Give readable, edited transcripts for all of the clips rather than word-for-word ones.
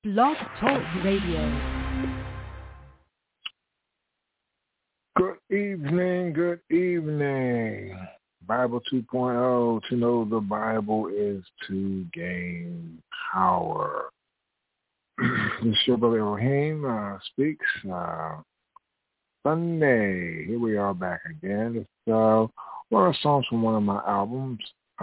Blog Talk Radio. Good evening, good evening. Bible 2.0, to know the Bible is to gain power. This is your brother Elohim speaks Sunday. Here we are back again. It's one of the songs from one of my albums.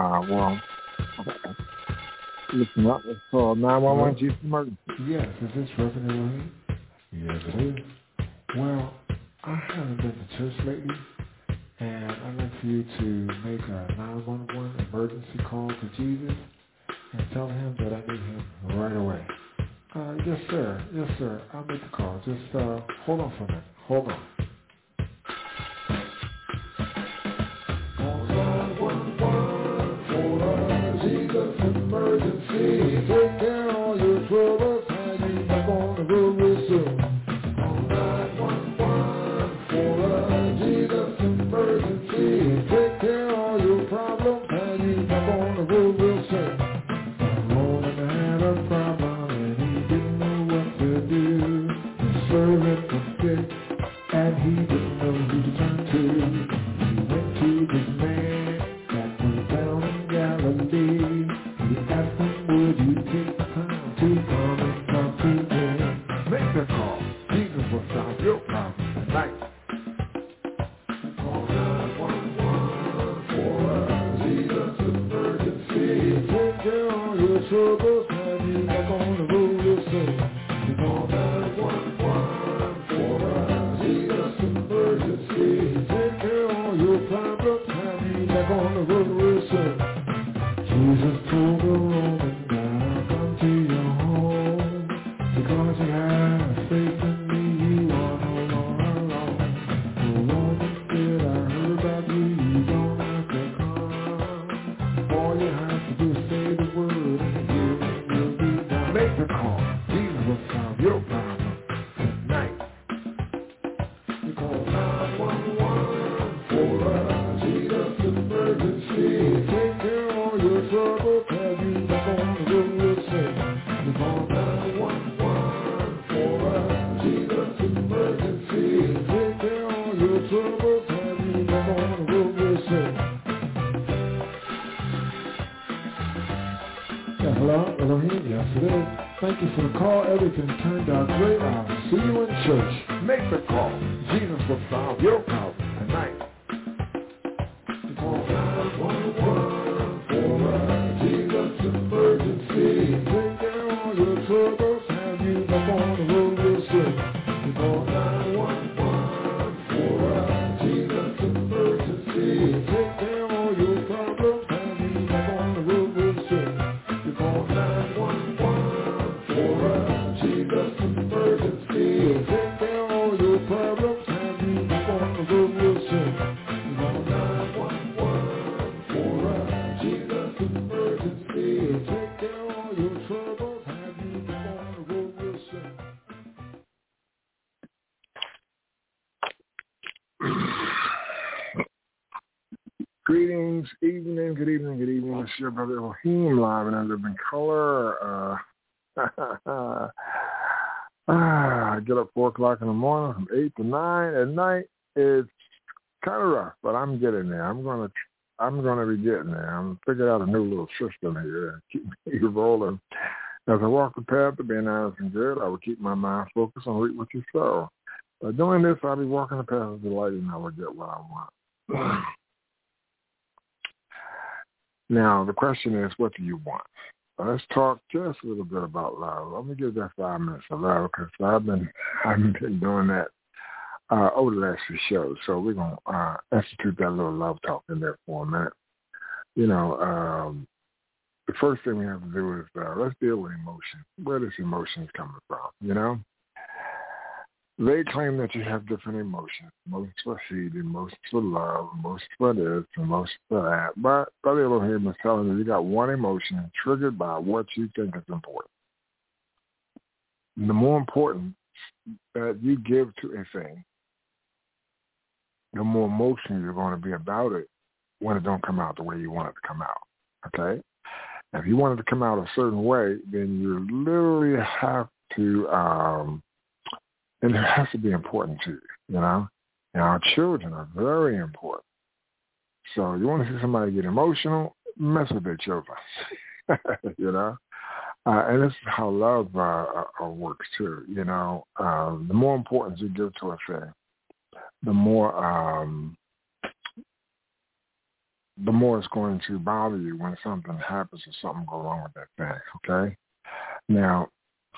Listen up. It's called 911 Jesus Emergency. Yes, is this Reverend Elohim? Yes, it is. Well, I haven't been to church lately, and I'd like for you to make a 911 emergency call to Jesus and tell him that I need him right away. Yes, sir. Yes, sir. I'll make the call. Just hold on for a minute. Hold on. Jesus emergency. Take care of all your troubles, and you're back on the road real soon. Call 911 for a Jesus emergency. Take care of all your problems, and you're back on the road real soon. The Lord had a problem, and he didn't know what to do. The servant was sick, and he didn't know who to turn to. He went to this man that was down in Galilee. He asked him, would you take time to come and talk to me? Make the call. Jesus will solve your problem tonight. Call 911 for a Jesus emergency. Take care of all your troubles, have you back on the road real soon. Call 911 for a Jesus emergency. Take care of all your problems, have you back on the road real soon. Jesus told the Roman guy, I'll come to your home. Because you have faith in me, you are no longer alone. The Roman said, I heard about you, you don't have to come. All you have to do is say the word, and healing will be done. Make the call. Jesus will solve your problem tonight. You call 911 for a Jesus emergency. Take care of all your troubles, have you back on the road real soon. You call 911 for a Jesus emergency. Take care of all your troubles, have you back on the road real soon. Yeah, hello, Elohim, yes it is. Thank you for the call. Everything turned out great. I'll see you in church. Make the call. Jesus will solve your problem tonight. You call 911 for a Jesus emergency. Take care of all your troubles, have you back on the road real soon. You call 911 for a Jesus emergency. Take care of all your problems, have you back on the road real soon. You call 911 for a Jesus emergency. Take care of all your problems, have you back on the road real soon. You call 911 for a Jesus emergency. Take care of all your troubles, have you back on the road real soon. Greetings, good evening. It's your brother Elohim live and I live in color. I get up 4 o'clock in the morning from 8 to 9 at night. It's kind of rough, but I'm getting there. I'm gonna be getting there. I'm figuring out a new little system here and keep me rolling. As I walk the path to being honest and good, I will keep my mind focused on reap what you sow. By doing this, I'll be walking the path of delight and I will get what I want. Now, the question is, what do you want? Let's talk just a little bit about love. Let me give that 5 minutes of love because I've been doing that over the last few shows. So we're going to institute that little love talk in there for a minute. You know, the first thing we have to do is let's deal with emotion. Where this emotion is coming from, you know? They claim that you have different emotions. Emotions for hate, emotions for love, emotions for this, emotions for that. But Brother Elohim is telling you got one emotion triggered by what you think is important. And the more important that you give to a thing, the more emotional you're going to be about it when it don't come out the way you want it to come out. Okay? And if you want it to come out a certain way, then you literally have to, and it has to be important to you, you know. And our children are very important. So you want to see somebody get emotional, mess with their children, you know. And this is how love works too, you know. The more importance you give to a thing, the more it's going to bother you when something happens or something goes wrong with that thing, okay? Now,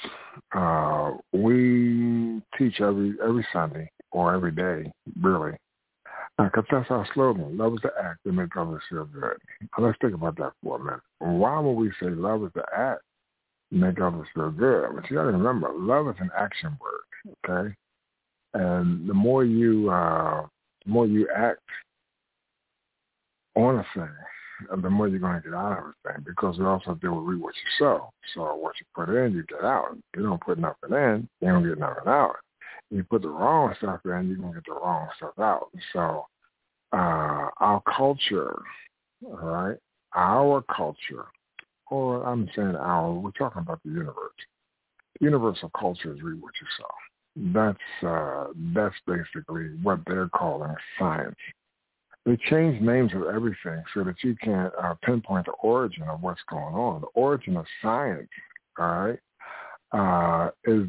we teach every Sunday or every day, really, because that's our slogan. Love is the act that makes others feel good. Now, let's think about that for a minute. Why would we say love is the act that makes others feel good? But you got to remember, love is an action word, okay? And the more you act on a thing, the more you're going to get out of a thing, because we also deal with reap what you sow. So what you put in, you get out. If you don't put nothing in, you don't get nothing out. If you put the wrong stuff in, you're going to get the wrong stuff out. So our culture, all right, our culture, or I'm saying we're talking about the universe. The universal culture is reap what you sow. That's basically what they're calling science. They change names of everything so that you can't pinpoint the origin of what's going on. The origin of science, all right, is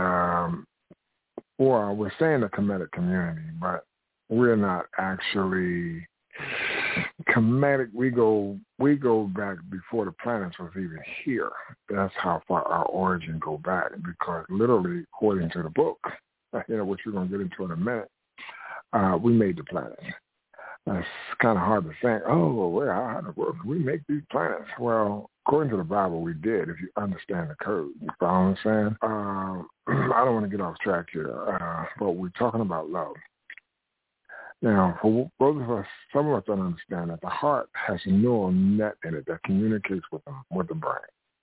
we're saying the Kemetic community, but we're not actually Kemetic. We go back before the planets was even here. That's how far our origin go back, because literally, according to the book, you know, which we're going to get into in a minute, we made the planets. That's kind of hard to think, how in the world can we make these planets? Well, according to the Bible, we did, if you understand the code. You follow what I'm saying? I don't want to get off track here, but we're talking about love. Now, for both of us, some of us don't understand that the heart has a neural net in it that communicates with the brain.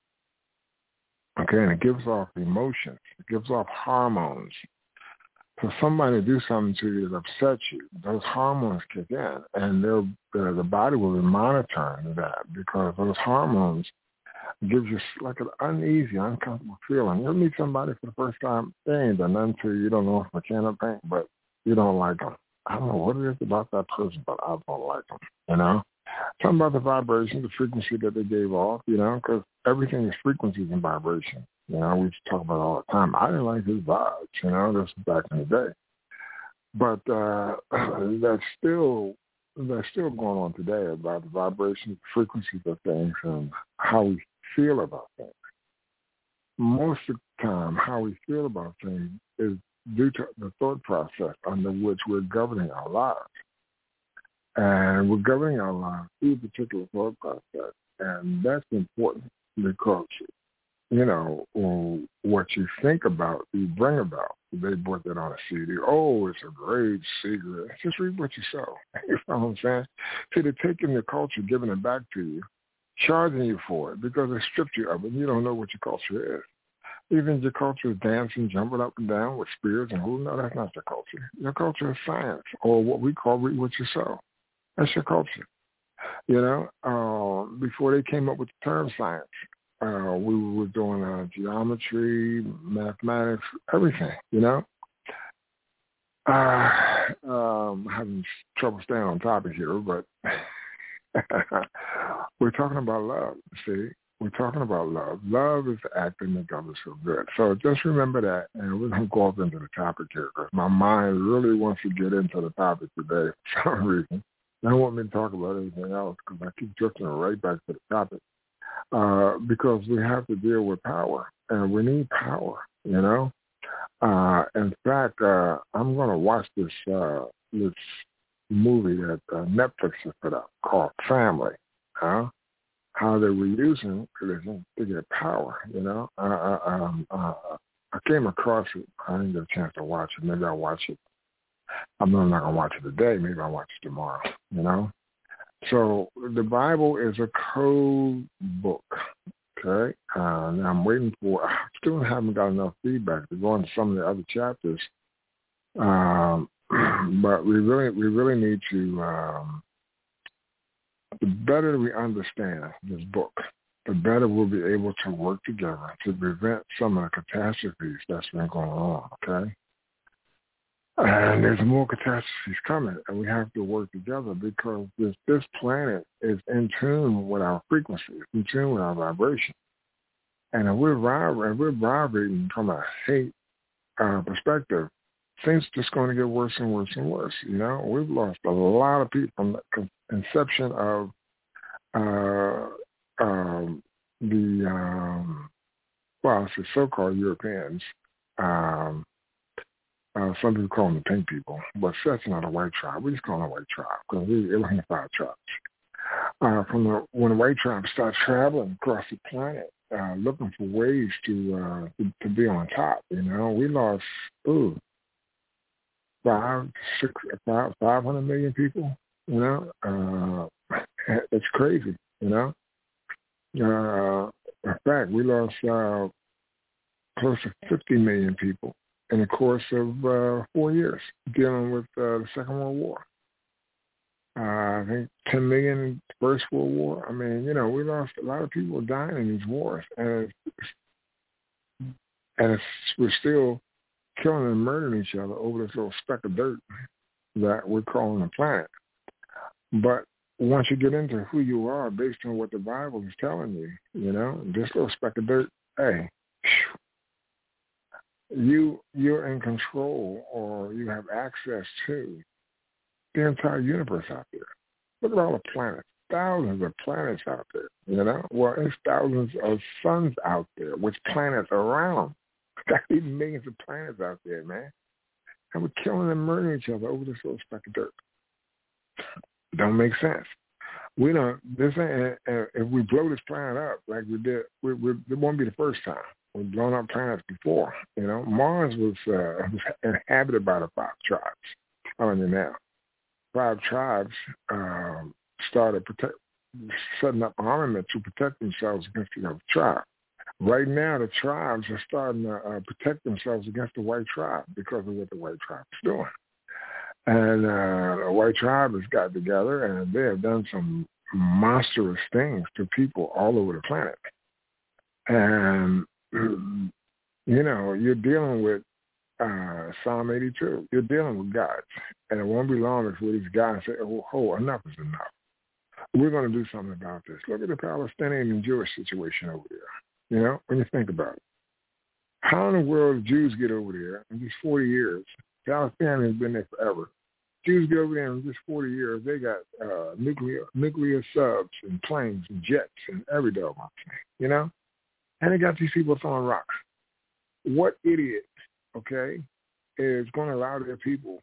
Okay, and it gives off emotions. It gives off hormones. For somebody to do something to you that upsets you, those hormones kick in, and the body will be monitoring that, because those hormones gives you like an uneasy, uncomfortable feeling. You'll meet somebody for the first time, they ain't done nothing to you. You don't know if it's a can of paint, but you don't like them. I don't know what it is about that person, but I don't like them, you know? Something about the vibration, the frequency that they gave off, you know, because everything is frequencies and vibration. You know, we talk about it all the time. I didn't like his vibes, you know, this was back in the day. But that's still going on today about the vibrations, frequencies of things, and how we feel about things. Most of the time, how we feel about things is due to the thought process under which we're governing our lives. And we're governing our lives through a particular thought process. And that's important, because you know, what you think about, you bring about. They brought that on a CD. Oh, it's a great secret. Just read what you sow. You know what I'm saying? See, they're taking the culture, giving it back to you, charging you for it, because they stripped you of it, and you don't know what your culture is. Even your culture is dancing, jumping up and down with spears and who? No, that's not your culture. Your culture is science, or what we call read what you sow. That's your culture. You know, before they came up with the term science, we were doing geometry, mathematics, everything, you know. I'm having trouble staying on topic here, but we're talking about love, see. We're talking about love. Love is the act that makes others feel good. So just remember that, and we're going to go off into the topic here, because my mind really wants to get into the topic today for some reason. I don't want me to talk about anything else, because I keep drifting right back to the topic. Because we have to deal with power, and we need power, you know. In fact, I'm going to watch this movie that Netflix has put out called Family, how they were using religion to get power, you know. I came across it. I didn't get a chance to watch it. Maybe I'll watch it. I'm not going to watch it today. Maybe I'll watch it tomorrow, you know. So the Bible is a code book, okay? Now I'm waiting for, I still haven't got enough feedback to go into some of the other chapters, but we really need to, the better we understand this book, the better we'll be able to work together to prevent some of the catastrophes that's been going on, okay? And there's more catastrophes coming, and we have to work together because this planet is in tune with our frequency, in tune with our vibration. And if we're vibrating from a hate perspective, things are just going to get worse and worse and worse. You know, we've lost a lot of people from the inception of the so-called Europeans. Some people call them the pink people, but that's not a white tribe. We just call them a white tribe because we're one of 5 tribes. When the white tribes start traveling across the planet, looking for ways to be on top, you know, we lost 500 million people. You know, it's crazy. You know, in fact, we lost close to 50 million people in the course of 4 years dealing with the Second World War. I think 10 million in the First World War. I mean, you know, we lost a lot of people dying in these wars, and we're still killing and murdering each other over this little speck of dirt that we're calling the planet. But once you get into who you are based on what the Bible is telling you, you know, this little speck of dirt, hey, you're in control, or you have access to the entire universe out there. Look at all the planets, thousands of planets out there, you know. Well, there's thousands of suns out there with planets around. There's even millions of planets out there, man. And we're killing and murdering each other over this little speck of dirt. Don't make sense. We don't. This ain't. If we blow this planet up like we did, it won't be the first time. We've blown up planets before. You know, Mars was inhabited by the 5 tribes. I'm telling you now, 5 tribes started setting up armament to protect themselves against the other tribe. Right now, the tribes are starting to protect themselves against the white tribe because of what the white tribe is doing. And the white tribe has got together, and they have done some monstrous things to people all over the planet. And, you know, you're dealing with Psalm 82. You're dealing with gods. And it won't be long before these guys say, oh, enough is enough. We're going to do something about this. Look at the Palestinian and Jewish situation over there. You know, when you think about it. How in the world did Jews get over there in just 40 years? Palestine has been there forever. Jews get over there in just 40 years. They got nuclear subs and planes and jets and every doggone thing, you know? And they got these people throwing rocks. What idiot, okay, is going to allow their people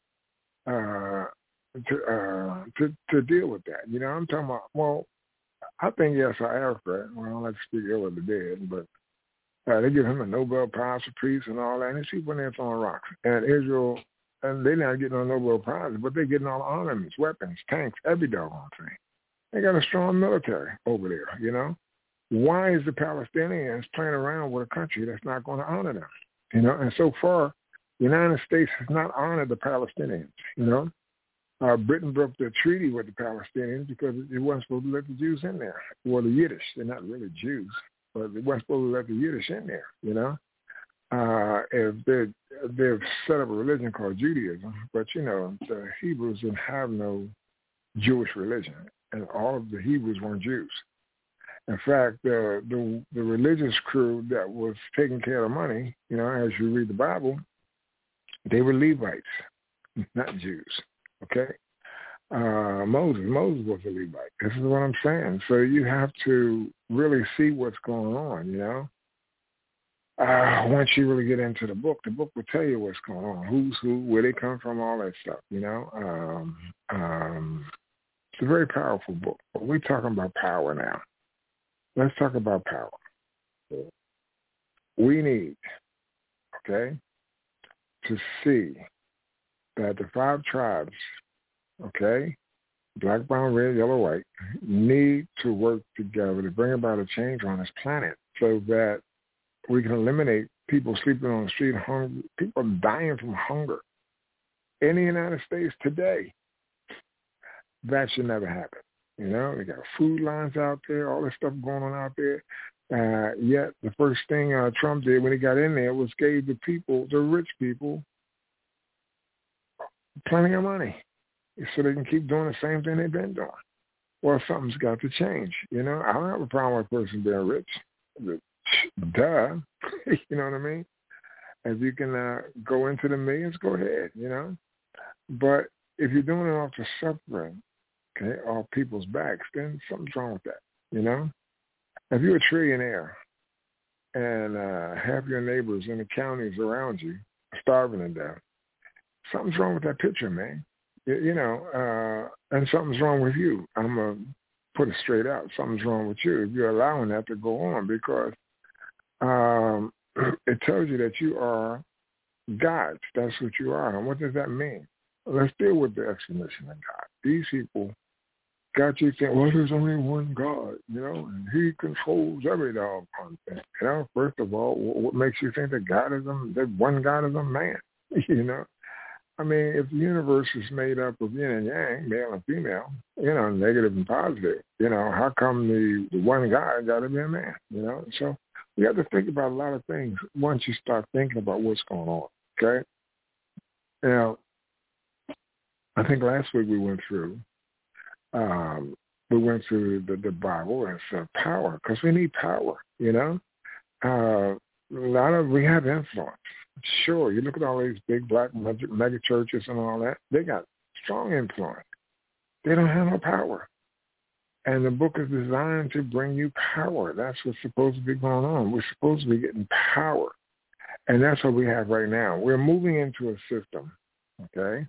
to deal with that? You know, I'm talking about, well, I think Yasser Arafat, well, I don't like to speak ill of the dead, but they give him a Nobel Prize for Peace and all that, and these people in there throwing rocks. And Israel, and they're not getting no Nobel Prize, but they're getting all the armaments, weapons, tanks, every doggone thing. They got a strong military over there, you know? Why is the Palestinians playing around with a country that's not going to honor them? You know, and so far, the United States has not honored the Palestinians, you know? Britain broke the treaty with the Palestinians because it wasn't supposed to let the Jews in there. Well, the Yiddish, they're not really Jews, but they weren't supposed to let the Yiddish in there, you know? If they've set up a religion called Judaism, but, you know, the Hebrews didn't have no Jewish religion, and all of the Hebrews weren't Jews. In fact, the religious crew that was taking care of money, you know, as you read the Bible, they were Levites, not Jews. Okay, Moses was a Levite. This is what I'm saying. So you have to really see what's going on, you know. Once you really get into the book will tell you what's going on, who's who, where they come from, all that stuff, you know. It's a very powerful book. But we're talking about power now. Let's talk about power. We need, okay, to see that the 5 tribes, okay, black, brown, red, yellow, white, need to work together to bring about a change on this planet so that we can eliminate people sleeping on the street, people dying from hunger in the United States today. That should never happen. You know, they got food lines out there, all this stuff going on out there. Yet the first thing Trump did when he got in there was gave the people, the rich people, plenty of money so they can keep doing the same thing they've been doing. Well, something's got to change. You know, I don't have a problem with a person being rich. Duh. You know what I mean? If you can go into the millions, go ahead, you know. But if you're doing it off the suffering, okay, off people's backs, then something's wrong with that, you know. If you're a trillionaire and half your neighbors in the counties around you are starving to death, something's wrong with that picture, man. You know, and something's wrong with you. I'm going to put it straight out. Something's wrong with you if you're allowing that to go on, because it tells you that you are gods. That's what you are. And what does that mean? Let's deal with the explanation of God. These people got you thinking, well, there's only one God, you know, and he controls every doggone thing. You know, first of all, what makes you think that that one God is a man, you know? I mean, if the universe is made up of yin and yang, male and female, you know, negative and positive, you know, how come the one God got to be a man, you know? So we have to think about a lot of things once you start thinking about what's going on, okay? Now, I think last week we went through the Bible as power, because we need power, you know? We have influence. Sure, you look at all these big black mega churches and all that, they got strong influence. They don't have no power. And the book is designed to bring you power. That's what's supposed to be going on. We're supposed to be getting power. And that's what we have right now. We're moving into a system, okay?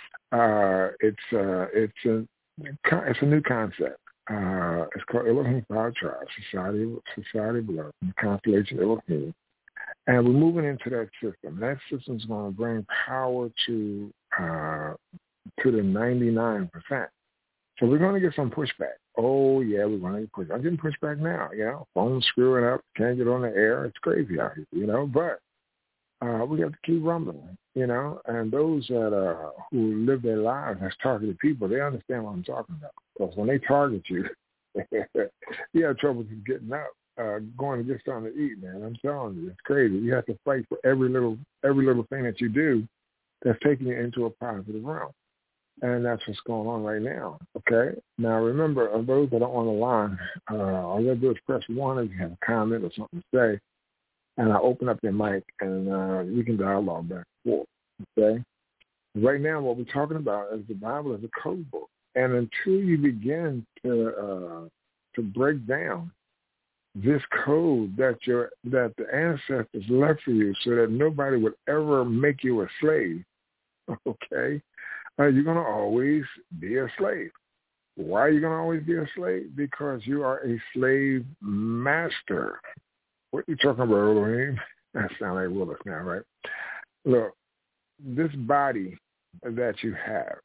It's a new concept. It's called Elohim Power Tribe, Society of Love, the constellation Elohim. And we're moving into that system. That system's going to bring power to the 99%. So we're going to get some pushback. Oh, yeah, we're going to get pushback. I'm getting pushback now, you know. Phone's screwing up. Can't get on the air. It's crazy out here, you know. But we have to keep rumbling, you know. And those that who live their lives as targeted people, they understand what I'm talking about. Because when they target you, you have trouble just getting up. Going to get something to eat, man. I'm telling you, it's crazy. You have to fight for every little thing that you do that's taking you into a positive realm. And that's what's going on right now, okay? Now, remember, of those that are on the line, all you have to do is press 1 if you have a comment or something to say, and I open up your mic, and we can dialogue back and forth, okay? Right now, what we're talking about is the Bible as a code book. And until you begin to break down this code that the ancestors left for you so that nobody would ever make you a slave, okay, you're going to always be a slave. Why are you going to always be a slave? Because you are a slave master. What are you talking about, Elohim? That sounds like Willis now, right? Look, this body that you have,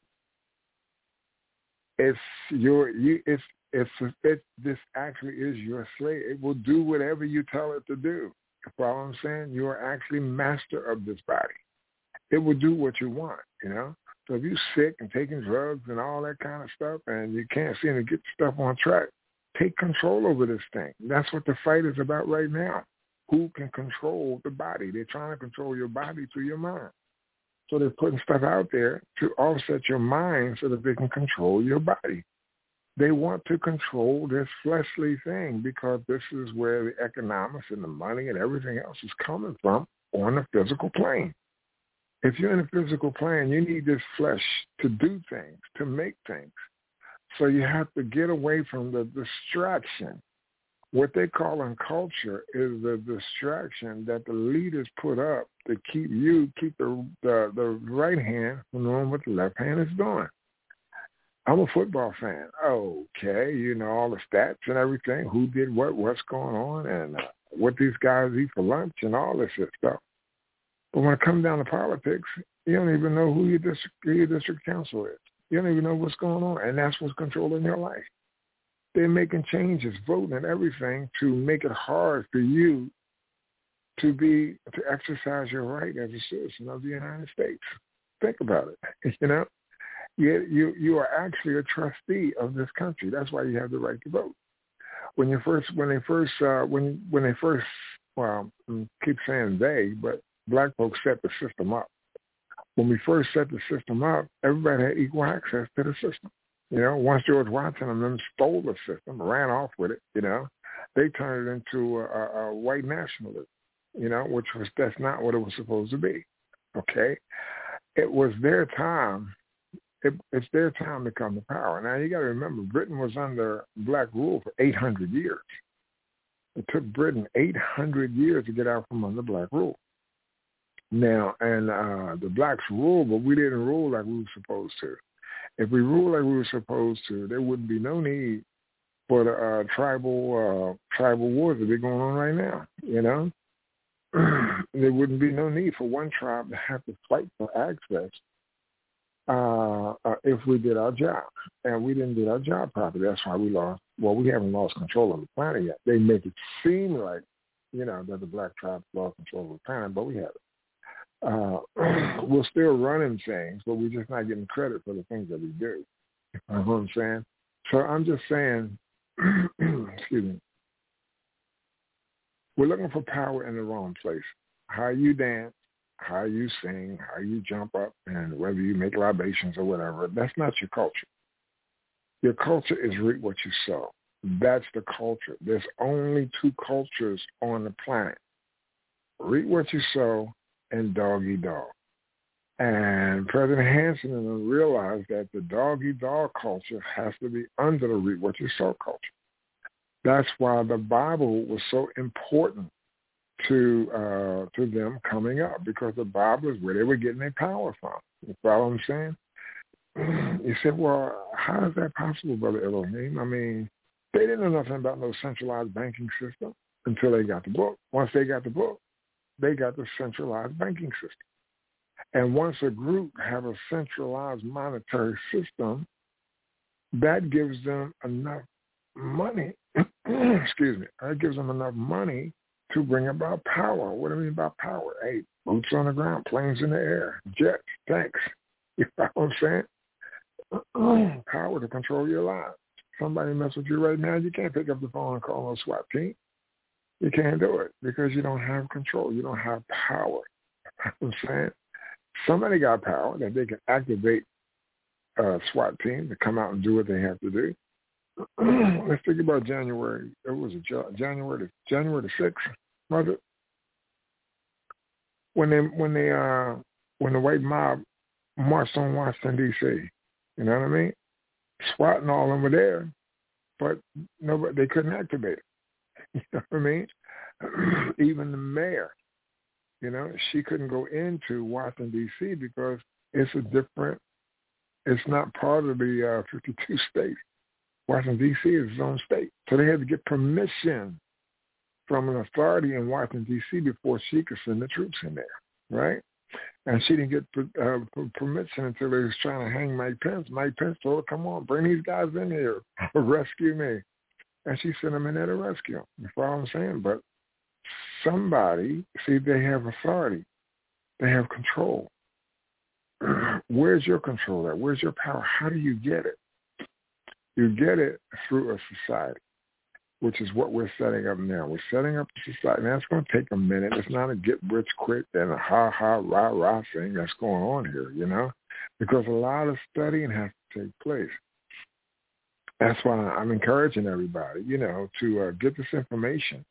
this actually is your slave. It will do whatever you tell it to do. You follow what I'm saying? You are actually master of this body. It will do what you want, you know? So if you're sick and taking drugs and all that kind of stuff and you can't seem to get stuff on track, take control over this thing. That's what the fight is about right now. Who can control the body? They're trying to control your body through your mind. So they're putting stuff out there to offset your mind so that they can control your body. They want to control this fleshly thing because this is where the economics and the money and everything else is coming from on the physical plane. If you're in a physical plane, you need this flesh to do things, to make things. So you have to get away from the distraction. What they call in culture is the distraction that the leaders put up to keep the right hand from doing what the left hand is doing. I'm a football fan. Okay, you know all the stats and everything, who did what's going on, and what these guys eat for lunch and all this shit stuff. But when it comes down to politics, you don't even know who your district council is. You don't even know what's going on, and that's what's controlling your life. They're making changes, voting and everything to make it hard for you to exercise your right as a citizen of the United States. Think about it, you know. You are actually a trustee of this country. That's why you have the right to vote. When they first, well, I keep saying they, but black folks set the system up. When we first set the system up, everybody had equal access to the system. You know, once George Washington and them stole the system, ran off with it, you know, they turned it into a white nationalism, you know, that's not what it was supposed to be. Okay? It was their time. It's their time to come to power. Now, you got to remember, Britain was under black rule for 800 years. It took Britain 800 years to get out from under black rule. Now, and the blacks ruled, but we didn't rule like we were supposed to. If we ruled like we were supposed to, there wouldn't be no need for the tribal wars that are going on right now, you know? There wouldn't be no need for one tribe to have to fight for access if we did our job. And we didn't do our job properly. That's why we lost. Well, we haven't lost control of the planet yet. They make it seem like, you know, that the black tribes lost control of the planet, but we haven't. We're still running things, but we're just not getting credit for the things that we do. You know what I'm saying? So I'm just saying, excuse me, we're looking for power in the wrong place. How you dance, how you sing, how you jump up, and whether you make libations or whatever, that's not your culture. Your culture is reap what you sow. That's the culture. There's only two cultures on the planet. Reap what you sow and dog-eat-dog. And President Hanson realized that the dog-eat-dog culture has to be under the reap what you sow culture. That's why the Bible was so important to them coming up, because the Bible is where they were getting their power from. You follow what I'm saying? You said, well, how is that possible, Brother Elohim? I mean, they didn't know nothing about no centralized banking system until they got the book. Once they got the book, they got the centralized banking system. And once a group have a centralized monetary system, that gives them enough money, excuse me, that gives them enough money to bring about power. What do I mean by power? Hey, boots on the ground, planes in the air, jets, tanks. You know what I'm saying? Power to control your lives. Somebody mess with you right now, you can't pick up the phone and call a SWAT team. You can't do it because you don't have control. You don't have power. You know what I'm saying? Somebody got power that they can activate a SWAT team to come out and do what they have to do. Let's think about January. It was January the 6th, was it? When the white mob marched on Washington D.C. You know what I mean? SWAT and all of them were there, but nobody, they couldn't activate it. You know what I mean? Even the mayor, you know, she couldn't go into Washington, D.C. because it's not part of the 52 states. Washington, D.C. is its own state. So they had to get permission from an authority in Washington, D.C. before she could send the troops in there, right? And she didn't get permission until they was trying to hang Mike Pence. Mike Pence told her, come on, bring these guys in here, rescue me. And she sent them in there to rescue them. You follow what I'm saying? But somebody, see, they have authority. They have control. Where's your control at? Where's your power? How do you get it? You get it through a society, which is what we're setting up now. We're setting up a society. Now, it's going to take a minute. It's not a get-rich-quick and a ha-ha, rah-rah thing that's going on here, you know, because a lot of studying has to take place. That's why I'm encouraging everybody, you know, to get this information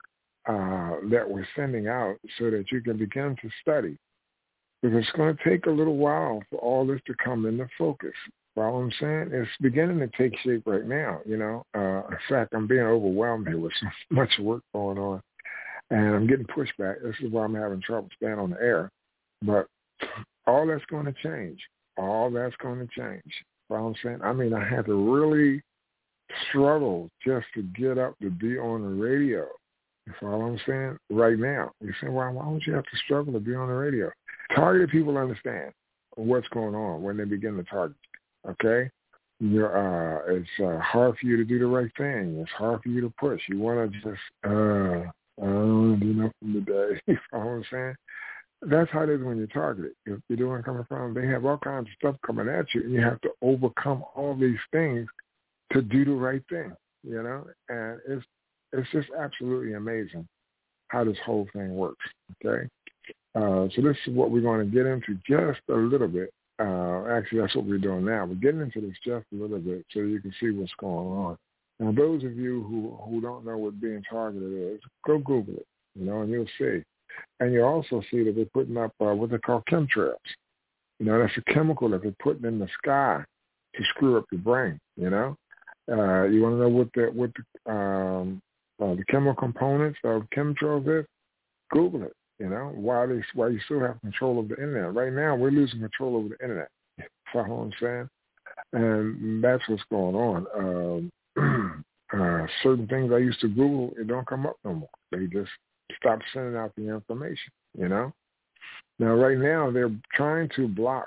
that we're sending out so that you can begin to study. Because it's going to take a little while for all this to come into focus. Follow what I'm saying? It's beginning to take shape right now, you know. In fact, I'm being overwhelmed here with so much work going on. And I'm getting pushback. This is why I'm having trouble staying on the air. But all that's going to change. All that's going to change. Follow what I'm saying? I mean, I had to really struggle just to get up to be on the radio. You follow what I'm saying? Right now. You say, why would you have to struggle to be on the radio? Targeted people understand what's going on when they begin to target. Okay? It's hard for you to do the right thing. It's hard for you to push. You want to just, I don't want to do nothing today. You know what I'm saying? That's how it is when you're targeted. If you're doing coming from, they have all kinds of stuff coming at you, and you have to overcome all these things to do the right thing, you know? And it's just absolutely amazing how this whole thing works, okay? So this is what we're going to get into just a little bit. Actually, that's what we're doing now. We're getting into this just a little bit so you can see what's going on. Now, those of you who don't know what being targeted is, go Google it, you know, and you'll see. And you'll also see that they're putting up what they call chemtrails. You know, that's a chemical that they're putting in the sky to screw up your brain, you know. You want to know what the chemical components of chemtrails is? Google it. You know, why you still have control of the internet. Right now, we're losing control over the internet. Follow what I'm saying? And that's what's going on. Certain things I used to Google, it don't come up no more. They just stop sending out the information, you know? Now, right now, they're trying to block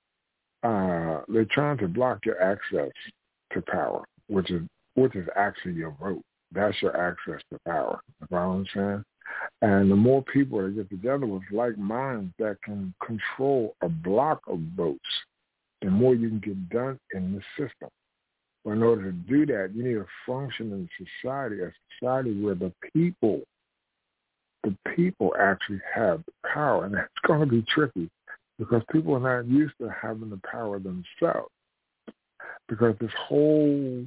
your access to power, which is actually your vote. That's your access to power. You follow what I'm saying? And the more people that get together with like minds that can control a block of votes, the more you can get done in the system. But in order to do that, you need a functioning society, a society where the people actually have the power. And that's going to be tricky because people are not used to having the power themselves. Because this whole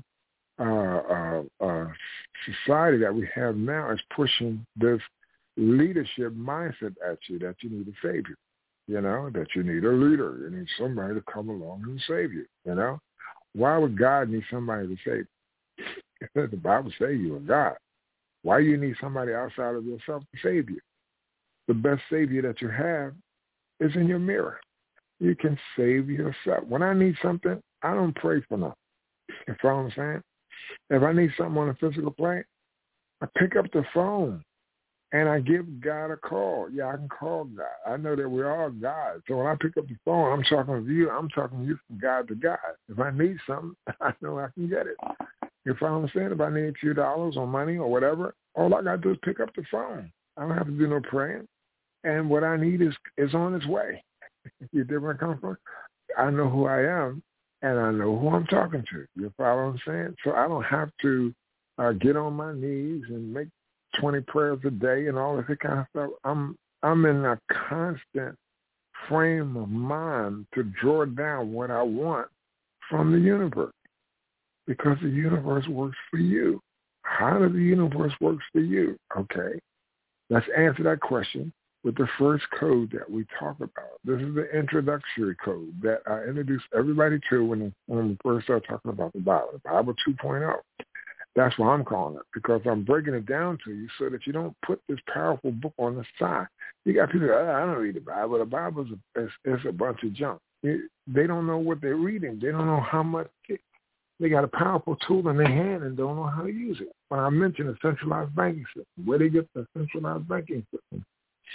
society that we have now is pushing this leadership mindset at you that you need a savior, you know, that you need a leader. You need somebody to come along and save you, you know. Why would God need somebody to save you? The Bible says you are God. Why do you need somebody outside of yourself to save you? The best savior that you have is in your mirror. You can save yourself. When I need something, I don't pray for nothing. You follow what I'm saying? If I need something on a physical plane, I pick up the phone and I give God a call. Yeah, I can call God. I know that we're all God. So when I pick up the phone, I'm talking to you. I'm talking to you from God to God. If I need something, I know I can get it. You follow what I'm saying? If I need a few dollars or money or whatever, all I got to do is pick up the phone. I don't have to do no praying. And what I need is on its way. You dig where I come from? I know who I am, and I know who I'm talking to. You follow what I'm saying? So I don't have to get on my knees and make 20 prayers a day and all that kind of stuff. I'm in a constant frame of mind to draw down what I want from the universe because the universe works for you. How does the universe work for you? Okay, let's answer that question with the first code that we talk about. This is the introductory code that I introduced everybody to when we first started talking about the Bible 2.0. That's why I'm calling it, because I'm breaking it down to you so that you don't put this powerful book on the side. You got people, I don't read the Bible. The Bible is a bunch of junk. They don't know what they're reading. They don't know how much. They got a powerful tool in their hand and don't know how to use it. When I mentioned a centralized banking system, where they get the centralized banking system?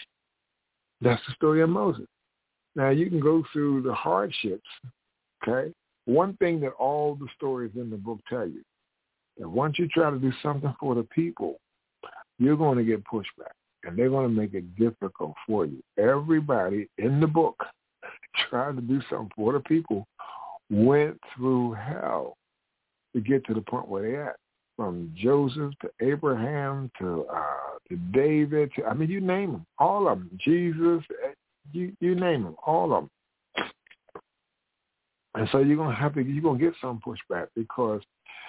That's the story of Moses. Now, you can go through the hardships, okay? One thing that all the stories in the book tell you, that once you try to do something for the people, you're going to get pushback, and they're going to make it difficult for you. Everybody in the book trying to do something for the people went through hell to get to the point where they're at. From Joseph to Abraham to David, you name them, all of them. Jesus, you name them, all of them. And so you're gonna get some pushback because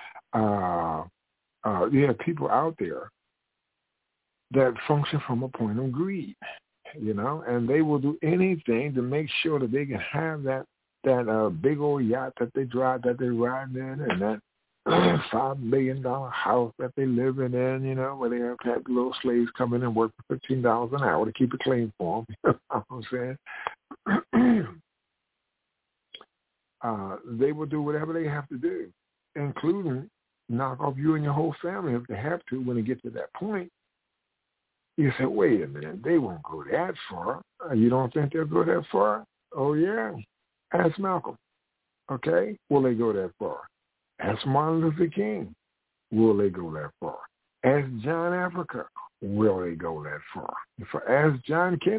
you have people out there that function from a point of greed, you know, and they will do anything to make sure that they can have that big old yacht that they drive, that they ride in, and that $5 million house that they live in, you know, where they have had little slaves come in and work for $15 an hour to keep it clean for them. You know what I'm saying? They will do whatever they have to do, including knock off you and your whole family if they have to when they get to that point. You say, wait a minute, they won't go that far. You don't think they'll go that far? Oh, yeah. Ask Malcolm. Okay? Will they go that far? Ask Martin Luther King. Will they go that far? Ask John Africa. Will they go that far? Ask John Kennedy.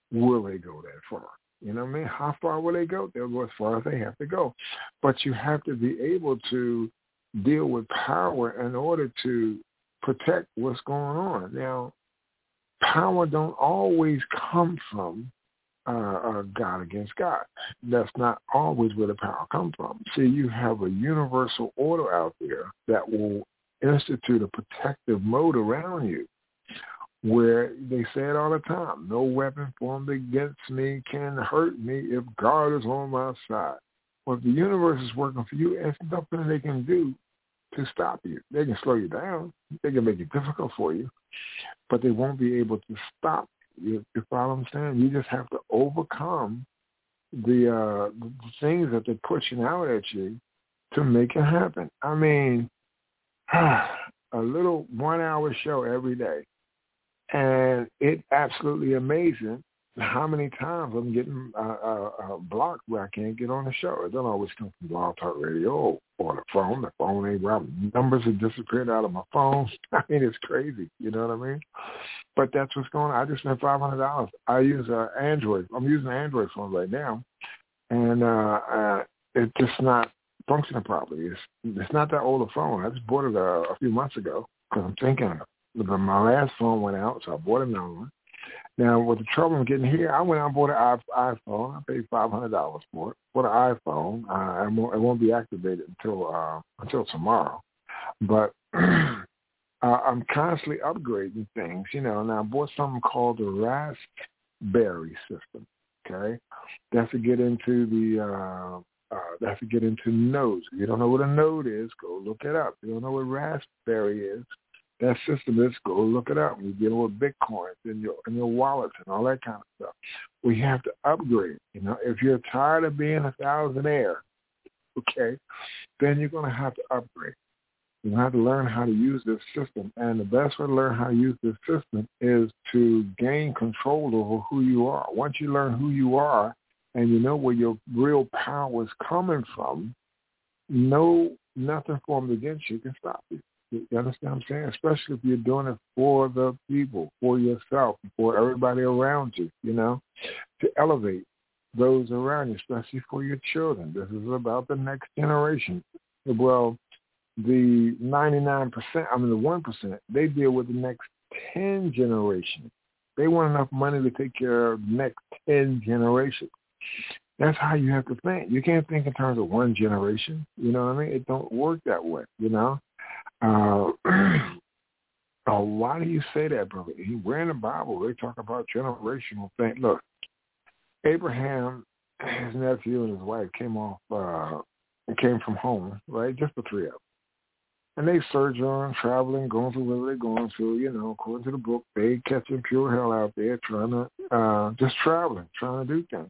will they go that far? You know what I mean? How far will they go? They'll go as far as they have to go. But you have to be able to deal with power in order to protect what's going on. Now, power don't always come from God against God. That's not always where the power comes from. See, you have a universal order out there that will institute a protective mode around you, where they say it all the time, no weapon formed against me can hurt me if God is on my side. Well, if the universe is working for you, there's nothing they can do to stop you. They can slow you down. They can make it difficult for you, but they won't be able to stop you. You follow what I'm saying? You just have to overcome the things that they're pushing out at you to make it happen. I mean, a little 1 hour show every day. And it's absolutely amazing how many times I'm getting blocked where I can't get on the show. It don't always come from Blog Talk Radio or the phone. The phone ain't right. Numbers have disappeared out of my phone. I mean, it's crazy. You know what I mean? But that's what's going on. I just spent $500. I use Android. I'm using an Android phone right now, and it's just not functioning properly. It's not that old a phone. I just bought it a few months ago because I'm thinking my last phone went out, so I bought another one. Now, with the trouble I'm getting here, I went out and bought an iPhone. I paid $500 for it. For the iPhone, it won't be activated until tomorrow. But I'm constantly upgrading things, you know. Now, I bought something called the Raspberry system. Okay, that's to get into nodes. If you don't know what a node is, go look it up. If you don't know what Raspberry is, that system is, go look it up. You're dealing with Bitcoin and your wallets and all that kind of stuff. We have to upgrade. You know, if you're tired of being a thousandaire, okay, then you're going to have to upgrade. You have to learn how to use this system. And the best way to learn how to use this system is to gain control over who you are. Once you learn who you are and you know where your real power is coming from, nothing formed against you can stop you. You understand what I'm saying? Especially if you're doing it for the people, for yourself, for everybody around you, you know, to elevate those around you, especially for your children. This is about the next generation. Well, the 99%, the 1%, they deal with the next 10 generations. They want enough money to take care of the next 10 generations. That's how you have to think. You can't think in terms of one generation. You know what I mean? It don't work that way, you know? Why do you say that, brother? We're in the Bible. They talk about generational things. Look, Abraham, his nephew, and his wife came from home, right? Just the three of them. And they sojourn, traveling, going through whatever they're going through, you know, according to the book, they catching pure hell out there, just traveling, trying to do things.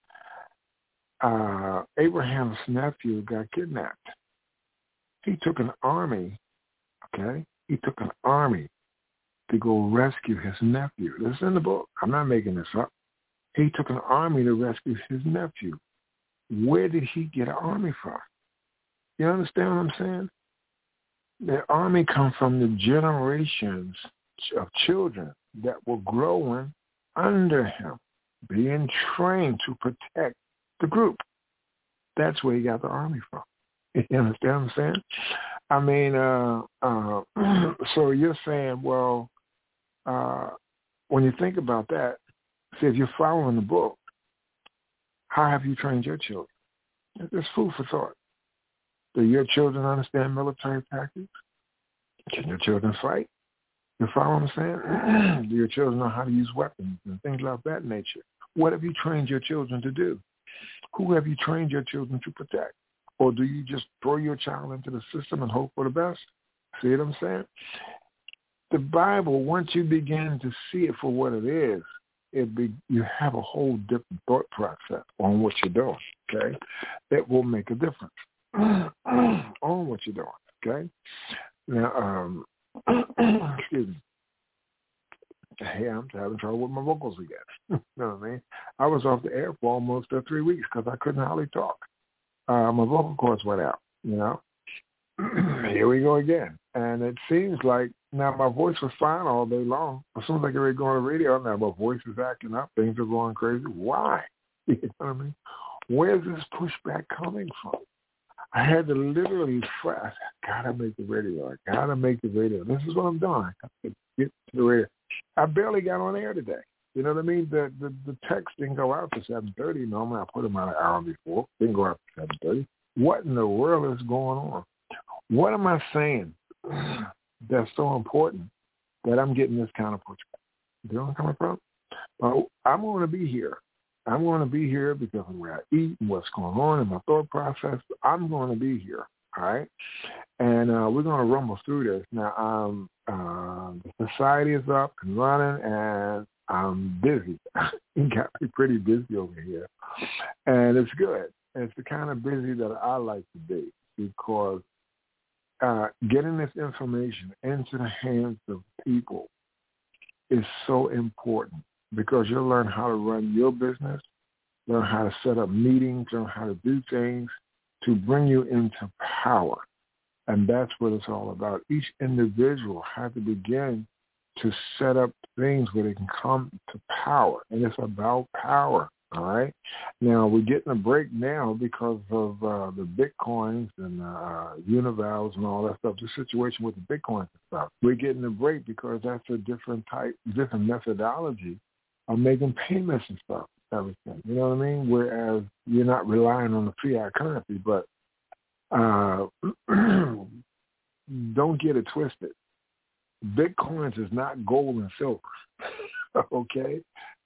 Abraham's nephew got kidnapped. He took an army, okay? He took an army to go rescue his nephew. This is in the book. I'm not making this up. He took an army to rescue his nephew. Where did he get an army from? You understand what I'm saying? The army comes from the generations of children that were growing under him, being trained to protect the group. That's where he got the army from. You understand what I'm saying? I mean, so you're saying, well, when you think about that, see, if you're following the book, how have you trained your children? It's food for thought. Do your children understand military tactics? Can your children fight? You follow what I'm saying? Do your children know how to use weapons and things like that nature? What have you trained your children to do? Who have you trained your children to protect? Or do you just throw your child into the system and hope for the best? See what I'm saying? The Bible, once you begin to see it for what it is, you have a whole different thought process on what you're doing, okay? It will make a difference on what you're doing, okay? Now, excuse me. Hey, I'm having trouble with my vocals again. You know what I mean? I was off the air for almost 3 weeks because I couldn't hardly talk. My vocal cords went out, you know. Here we go again. And it seems like Now, my voice was fine all day long. As soon as I get ready to go on the radio, now my voice is acting up. Things are going crazy. Why? You know what I mean? Where's this pushback coming from? I had to literally fight. I said, I gotta make the radio. I gotta make the radio. This is what I'm doing. I got to get to the radio. I barely got on air today. You know what I mean? The text didn't go out to 7:30. Normally I put them out an hour before. Didn't go out to 7:30. What in the world is going on? What am I saying that's so important that I'm getting this kind of pushback? You know where I'm coming from? Well, I'm going to be here. I'm going to be here because of where I eat and what's going on in my thought process. I'm going to be here, all right? And we're going to rumble through this. Now, the society is up and running, and I'm busy. It got me pretty busy over here. And it's good. It's the kind of busy that I like to be because getting this information into the hands of people is so important. Because you'll learn how to run your business, learn how to set up meetings, learn how to do things to bring you into power. And that's what it's all about. Each individual has to begin to set up things where they can come to power. And it's about power, all right? Now, we're getting a break now because of the Bitcoins and Univals and all that stuff, the situation with the Bitcoins and stuff. We're getting a break because that's a different methodology of making payments and stuff, everything. You know what I mean? Whereas you're not relying on the fiat currency, but don't get it twisted. Bitcoins is not gold and silver, okay?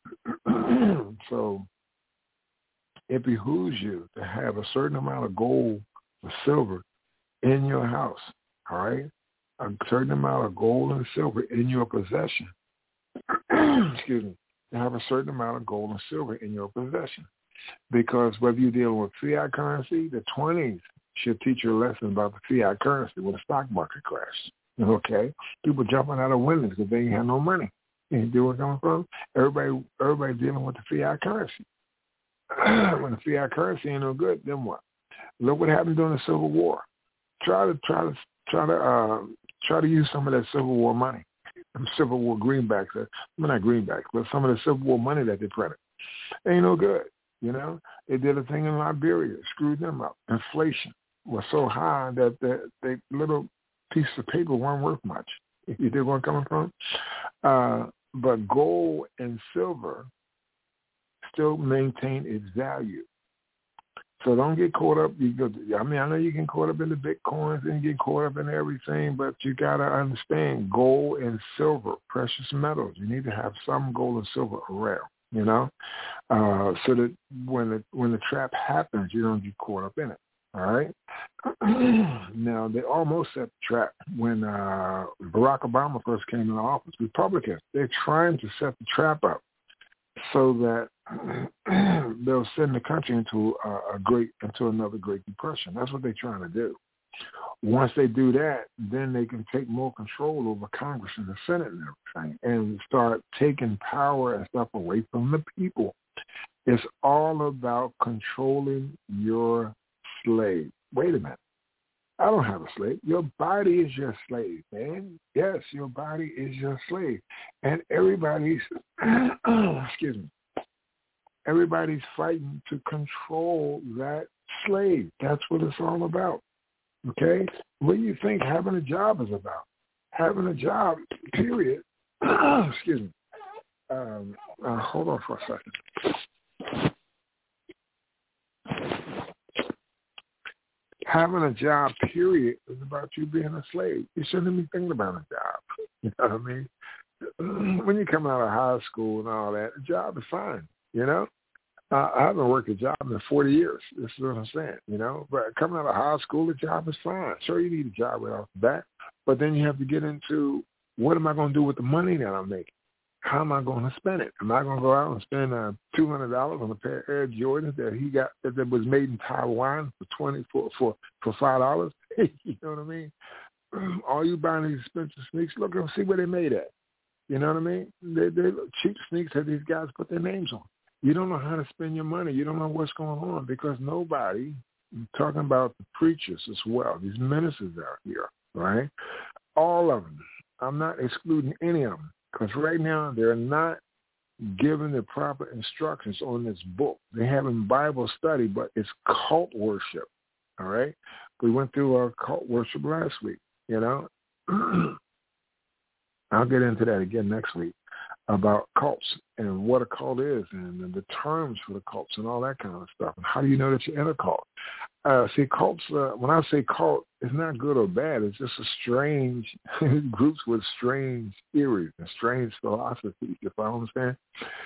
So it behooves you to have a certain amount of gold or silver in your house, all right? A certain amount of gold and silver in your possession. Excuse me. To have a certain amount of gold and silver in your possession. Because whether you're dealing with fiat currency, the 20s should teach you a lesson about the fiat currency when the stock market crashed. Okay? People jumping out of windows because they ain't have no money. You see where I'm coming from? Everybody dealing with the fiat currency. When the fiat currency ain't no good, then what? Look what happened during the Civil War. Try to use some of that Civil War money. Civil War greenbacks, not greenbacks, but some of the Civil War money that they printed. Ain't no good, you know. They did a thing in Liberia, screwed them up. Inflation was so high that the little pieces of paper weren't worth much. You dig where I'm coming from? But gold and silver still maintain its value. So don't get caught up. I know you get caught up in the Bitcoins and you get caught up in everything, but you got to understand gold and silver, precious metals. You need to have some gold and silver around, you know, so that when the trap happens, you don't get caught up in it. All right. Now, they almost set the trap when Barack Obama first came into office. Republicans, they're trying to set the trap up so that they'll send the country into another Great Depression. That's what they're trying to do. Once they do that, then they can take more control over Congress and the Senate and everything and start taking power and stuff away from the people. It's all about controlling your slave. Wait a minute. I don't have a slave. Your body is your slave, man. Yes, your body is your slave. And everybody's, excuse me, everybody's fighting to control that slave. That's what it's all about, okay? What do you think having a job is about? Having a job, period. Excuse me. Hold on for a second. Having a job, period, is about you being a slave. You shouldn't be thinking about a job. You know what I mean? When you come out of high school and all that, a job is fine, you know? I haven't worked a job in 40 years. This is what I'm saying, you know? But coming out of high school, a job is fine. Sure, you need a job right off the bat, but then you have to get into what am I going to do with the money that I'm making? How am I going to spend it? Am I going to go out and spend $200 on a pair of Air Jordans that he got that was made in Taiwan for $5? You know what I mean? Are you buying these expensive sneakers? Look and see where they're made at. You know what I mean? They cheap sneakers that these guys put their names on. You don't know how to spend your money. You don't know what's going on because nobody, I'm talking about the preachers as well, these ministers out here, right? All of them I'm not excluding any of them because right now they're not given the proper instructions on this book. They're having Bible study, but it's cult worship, all right? We went through our cult worship last week, you know. I'll get into that again next week about cults and what a cult is and the terms for the cults and all that kind of stuff. And how do you know that you're in a cult? See, cults, when I say cult, it's not good or bad. It's just a strange groups with strange theories and strange philosophies, if I understand.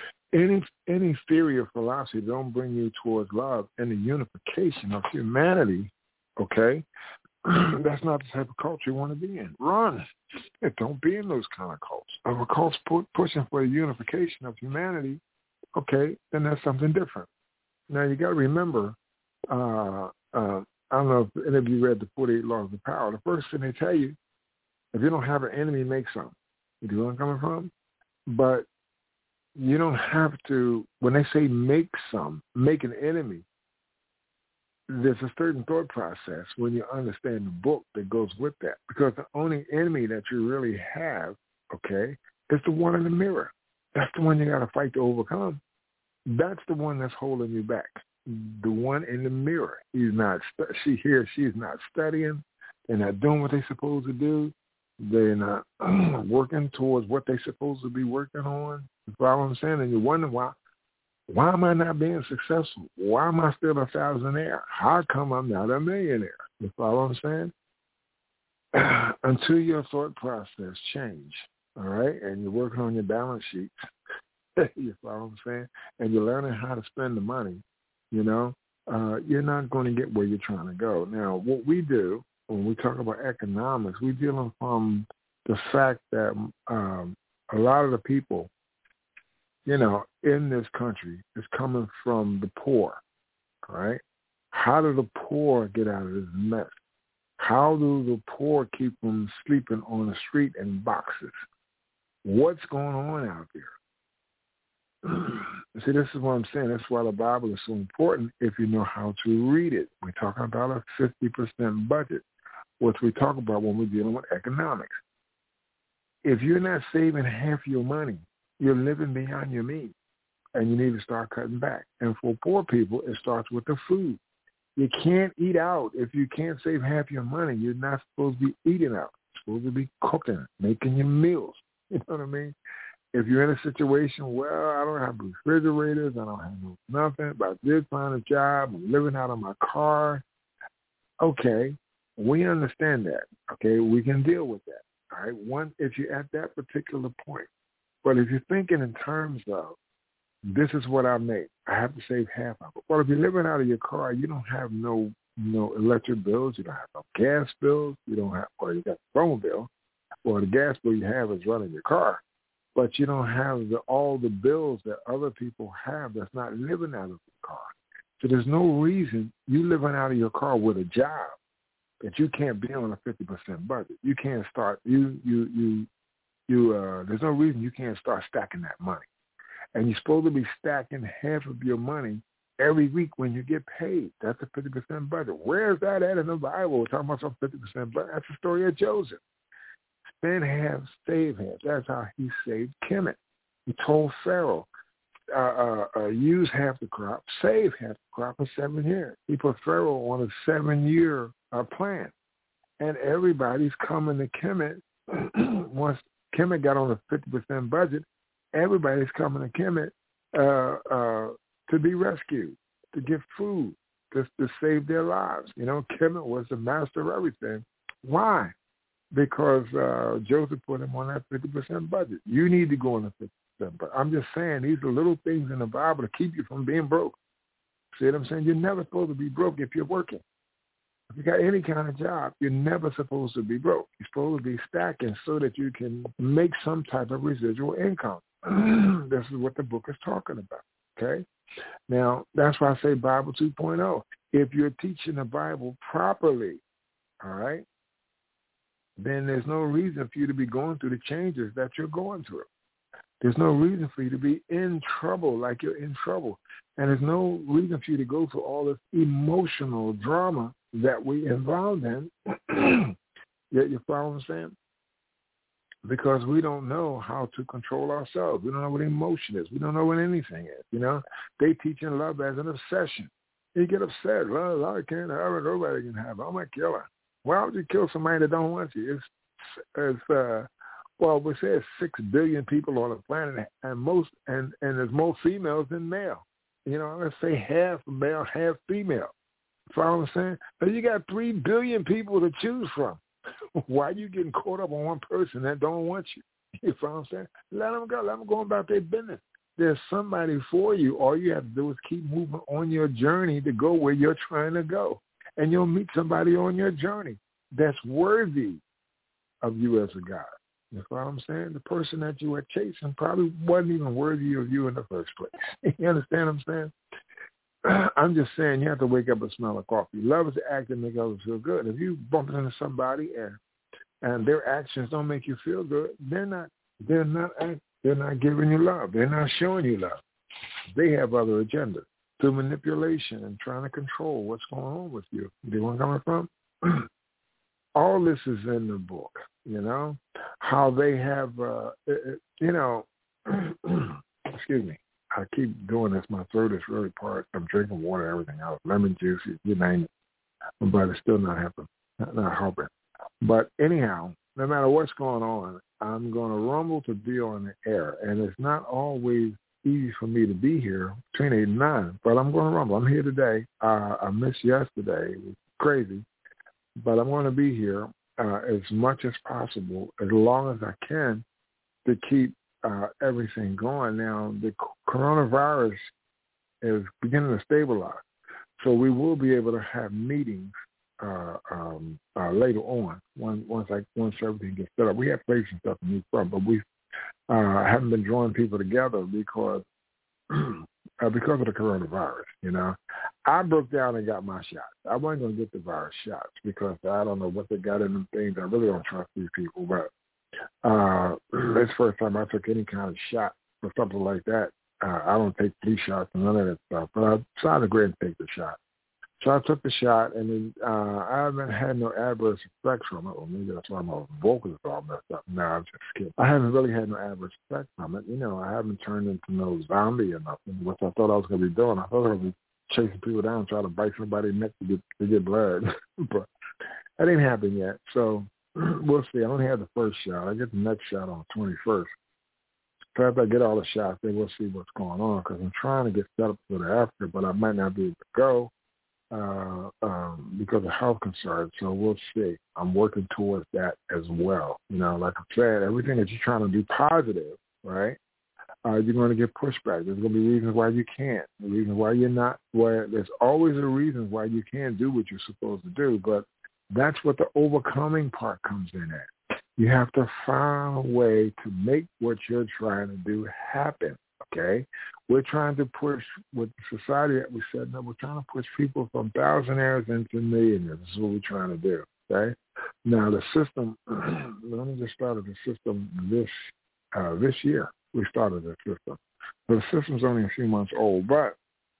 Any theory or philosophy don't bring you towards love and the unification of humanity, okay? That's not the type of cult you want to be in. Run. Don't be in those kind of cults. If a cult's pushing for the unification of humanity, okay, then that's something different. Now, you got to remember, I don't know if any of you read the 48 Laws of Power. The first thing they tell you, if you don't have an enemy, make some. You know where I'm coming from? But you don't have to, when they say make an enemy, there's a certain thought process when you understand the book that goes with that. Because the only enemy that you really have, okay, is the one in the mirror. That's the one you got to fight to overcome. That's the one that's holding you back. The one in the mirror. She's not studying. They're not doing what they're supposed to do. They're not working towards what they're supposed to be working on. You follow what I'm saying? And you wonder why am I not being successful? Why am I still a thousandaire? How come I'm not a millionaire? You follow what I'm saying? Until your thought process change, all right? And you're working on your balance sheet. You follow what I'm saying? And you're learning how to spend the money, you know, you're not going to get where you're trying to go. Now, what we do when we talk about economics, we're dealing from the fact that a lot of the people, you know, in this country is coming from the poor, all right? How do the poor get out of this mess? How do the poor keep from sleeping on the street in boxes? What's going on out there? See, this is what I'm saying. That's why the Bible is so important if you know how to read it. We're talking about a 50% budget, which we talk about when we're dealing with economics. If you're not saving half your money, you're living beyond your means, and you need to start cutting back. And for poor people, it starts with the food. You can't eat out. If you can't save half your money, you're not supposed to be eating out. You're supposed to be cooking, making your meals. You know what I mean? If you're in a situation, well, I don't have refrigerators, I don't have nothing, but I did find a job, I'm living out of my car. Okay, we understand that. Okay, we can deal with that. All right, if you're at that particular point. But if you're thinking in terms of, this is what I make, I have to save half of it. Well, if you're living out of your car, you don't have no electric bills, you don't have no gas bills, you don't have, well, you got the phone bill, or the gas bill you have is running your car. But you don't have all the bills that other people have that's not living out of the car. So there's no reason you living out of your car with a job that you can't be on a 50% budget. You can't start, there's no reason you can't start stacking that money. And you're supposed to be stacking half of your money every week when you get paid. That's a 50% budget. Where's that at in the Bible? We're talking about some 50% budget. That's the story of Joseph. Spend half, save half. That's how he saved Kemet. He told Pharaoh, use half the crop, save half the crop for 7 years. He put Pharaoh on a 7-year plan. And everybody's coming to Kemet. Once Kemet got on a 50% budget, everybody's coming to Kemet to be rescued, to get food, to save their lives. You know, Kemet was the master of everything. Why? Because Joseph put him on that 50% budget. You need to go on the 50%. But I'm just saying, these are little things in the Bible to keep you from being broke. See what I'm saying? You're never supposed to be broke if you're working. If you got any kind of job, you're never supposed to be broke. You're supposed to be stacking so that you can make some type of residual income. This is what the book is talking about, okay? Now, that's why I say Bible 2.0. If you're teaching the Bible properly, all right, then there's no reason for you to be going through the changes that you're going through. There's no reason for you to be in trouble like you're in trouble. And there's no reason for you to go through all this emotional drama that we involved in. Yet you follow what I'm saying? because we don't know how to control ourselves. We don't know what emotion is. We don't know what anything is. You know, they teaching love as an obsession. You get upset. Well, I can't have it. Nobody can have it. I'm going to kill her. Why would you kill somebody that don't want you? Well, we say it's 6 billion people on the planet, and there's more females than male. You know, let's say half male, half female. Follow what I'm saying? So you got 3 billion people to choose from. Why are you getting caught up on one person that don't want you? You follow what I'm saying? Let them go. Let them go about their business. There's somebody for you. All you have to do is keep moving on your journey to go where you're trying to go. And you'll meet somebody on your journey that's worthy of you as a guy. You know what I'm saying? The person that you were chasing probably wasn't even worthy of you in the first place. You understand what I'm saying? I'm just saying you have to wake up and smell of coffee. Love is the act that makes others feel good. If you bump into somebody and their actions don't make you feel good, they're not giving you love. They're not showing you love. They have other agendas through manipulation and trying to control what's going on with you. You know where I'm coming from? All this is in the book, you know, how they have, you know, excuse me. I keep doing this. My throat is really parched. I'm drinking water, everything else, lemon juice, you name it. But it's still not helping. But anyhow, no matter what's going on, I'm going to rumble to be on the air. And it's not always easy for me to be here between 8 and 9, but I'm going to rumble. I'm here today. I missed yesterday. It was crazy. But I'm going to be here as much as possible, as long as I can, to keep everything going. Now, the coronavirus is beginning to stabilize, so we will be able to have meetings later on once everything gets set up. We have places and stuff to meet from, but we haven't been drawing people together because of the coronavirus. You know, I broke down and got my shots. I wasn't going to get the virus shots because I don't know what they got in them things. I really don't trust these people, but it's the first time I took any kind of shot or something like that. I don't take flu shots and none of that stuff, but I decided to go ahead and take the shot. So I took the shot, and then I haven't had no adverse effects from it. Well, maybe that's why my vocals are all messed up. No, I'm just kidding. I haven't really had no adverse effects from it. You know, I haven't turned into no zombie or nothing, which I thought I was going to be doing. I thought I was going to be chasing people down, trying to bite somebody's neck to get blood. But that ain't happened yet. So we'll see. I only had the first shot. I get the next shot on the 21st. So after I get all the shots, then we'll see what's going on, because I'm trying to get set up for the after, but I might not be able to go because of health concerns. So we'll see. I'm working towards that as well. You know, like I said, everything that you're trying to do positive, right, you're going to get pushback. There's going to be reasons why you can't, reasons why you're not, where there's always a reason why you can't do what you're supposed to do, but that's what the overcoming part comes in at. You have to find a way to make what you're trying to do happen, okay? We're trying to push, with the society that we set up, we're trying to push people from thousandaires into millionaires. This is what we're trying to do, okay? Now, the system, let me just start the system this year. We started the system. So the system's only a few months old, but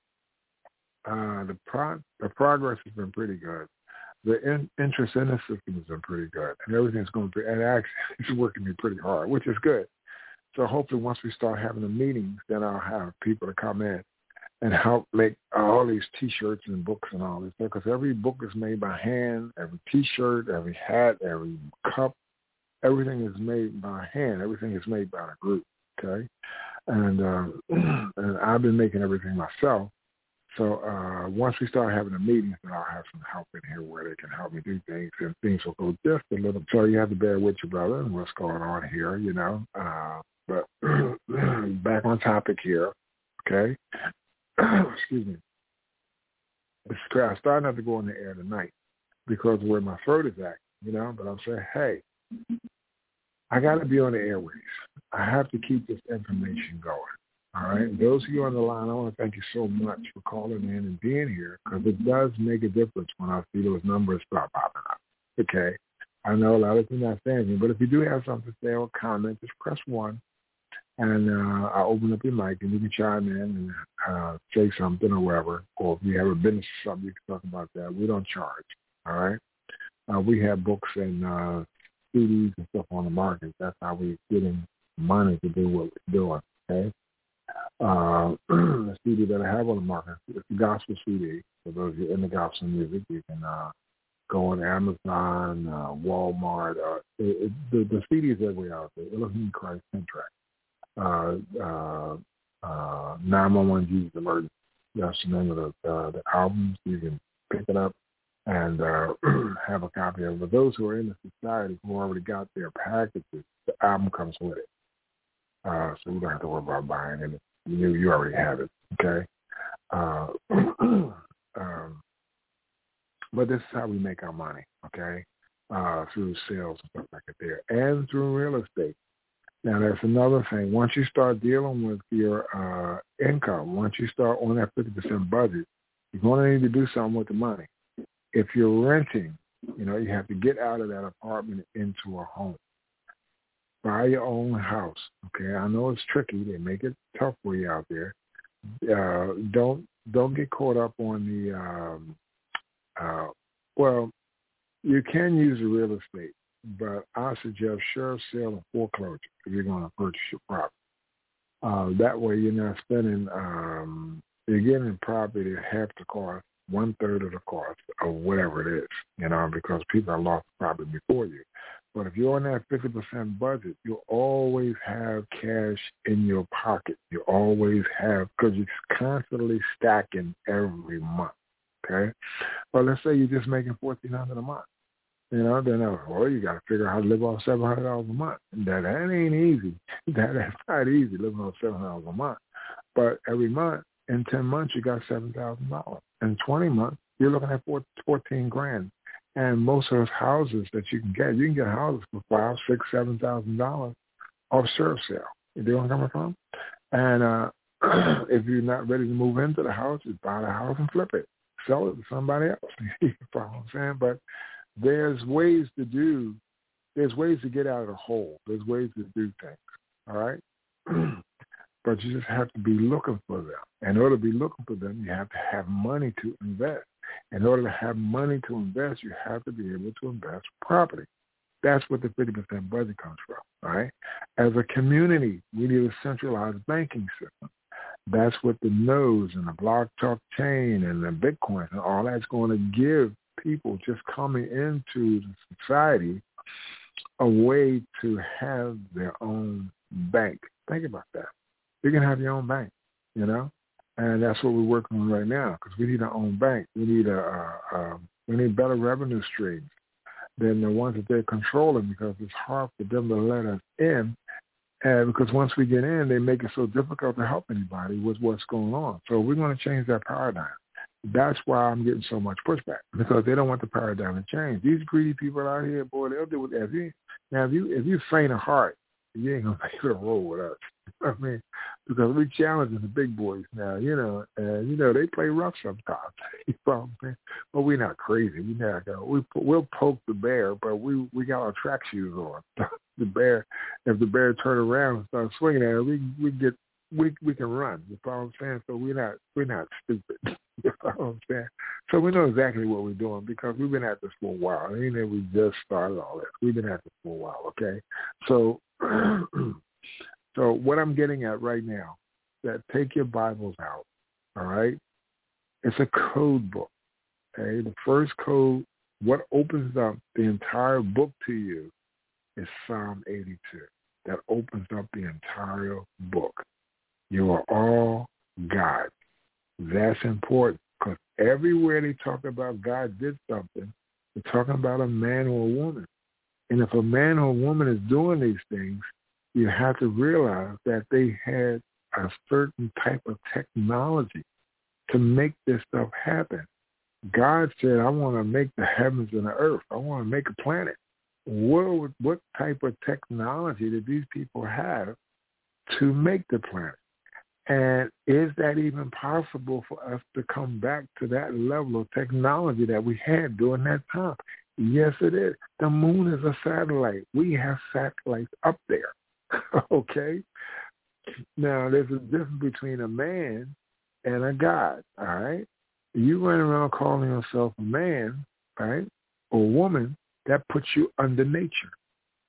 the progress has been pretty good. The interest in the system has been pretty good, and everything's going to be, and actually it's working me pretty hard, which is good. So hopefully once we start having the meetings, then I'll have people to come in and help make all these T-shirts and books and all this stuff, because every book is made by hand, every T-shirt, every hat, every cup, everything is made by hand. Everything is made by a group, okay? And I've been making everything myself. So once we start having the meetings, then I'll have some help in here where they can help me do things, and things will go just a little. So you have to bear with your brother and what's going on here, you know. But back on topic here, okay? Excuse me. I'm starting not to go on the air tonight because of where my throat is at, you know. But I'm saying, hey, I got to be on the airways. I have to keep this information going. All right. Those of you on the line, I want to thank you so much for calling in and being here, because it does make a difference when I see those numbers start popping up. Okay. I know a lot of you are not saying anything, but if you do have something to say or comment, just press 1, and I'll open up your mic, and you can chime in and say something or whatever. Or if you have a business or something, you can talk about that. We don't charge. All right. We have books and CDs and stuff on the market. That's how we're getting money to do what we're doing, okay? The CD that I have on the market is the gospel CD. For those of you in the gospel music, you can go on Amazon, Walmart. The CD is everywhere out there. Elohim Christ Contract. 911 Jesus Emergency. That's the name of the albums. You can pick it up and have a copy of it. But those who are in the society who already got their packages, the album comes with it. So you don't have to worry about buying it. You already have it, okay? But this is how we make our money, okay? Through sales and stuff like that there, and through real estate. Now, that's another thing. Once you start dealing with your income, once you start on that 50% budget, you're going to need to do something with the money. If you're renting, you have to get out of that apartment into a home. Buy your own house, okay? I know it's tricky. They make it tough for you out there. Don't get caught up on the well, you can use the real estate, but I suggest sheriff sale and foreclosure if you're going to purchase your property. That way you're not spending, you're getting property at half the cost, 1/3 of the cost of whatever it is, because people have lost property before you. But if you're on that 50% budget, you'll always have cash in your pocket. You always have, because you're constantly stacking every month, okay? Well, let's say you're just making $1,400 a month. Then you got to figure out how to live off $700 a month. That ain't easy. That's not easy, living off $700 a month. But every month, in 10 months, you got $7,000. In 20 months, you're looking at $14,000. And most of those houses that you can get houses for $5,000, $6,000, $7,000 off sheriff sale. You know where I'm coming from? And if you're not ready to move into the house, just buy the house and flip it. Sell it to somebody else. You follow what I'm saying? But there's ways to get out of the hole. There's ways to do things, all right? But you just have to be looking for them. In order to be looking for them, you have to have money to invest. In order to have money to invest, you have to be able to invest property. That's what the 50% budget comes from, all right? As a community, we need a centralized banking system. That's what the nodes and the blockchain and the Bitcoin and all that's going to give people just coming into the society a way to have their own bank. Think about that. You can have your own bank, and that's what we're working on right now because we need our own bank. We need we need better revenue streams than the ones that they're controlling because it's hard for them to let us in. And because once we get in, they make it so difficult to help anybody with what's going on. So we're going to change that paradigm. That's why I'm getting so much pushback because they don't want the paradigm to change. These greedy people out here, boy, they'll do it. If you faint of heart, you ain't gonna be able to roll with us. I mean, because we challenging the big boys now, and they play rough sometimes. You know what I'm saying? But we're not crazy. We'll poke the bear, but we got our track shoes on. The bear, if the bear turn around and start swinging at it, we can run. You know what I'm saying? So we're not stupid. You know what I'm saying? So we know exactly what we're doing because we've been at this for a while. We just started all this. We've been at this for a while. Okay, so. So what I'm getting at right now, that take your Bibles out, all right? It's a code book, okay? The first code, what opens up the entire book to you is Psalm 82. That opens up the entire book. You are all God. That's important because everywhere they talk about God did something, they're talking about a man or a woman. And if a man or a woman is doing these things, you have to realize that they had a certain type of technology to make this stuff happen. God said, I want to make the heavens and the earth. I want to make a planet. What type of technology did these people have to make the planet? And is that even possible for us to come back to that level of technology that we had during that time? Yes, it is. The moon is a satellite. We have satellites up there. Okay? Now, there's a difference between a man and a God, all right? You run around calling yourself a man, right, or a woman, that puts you under nature.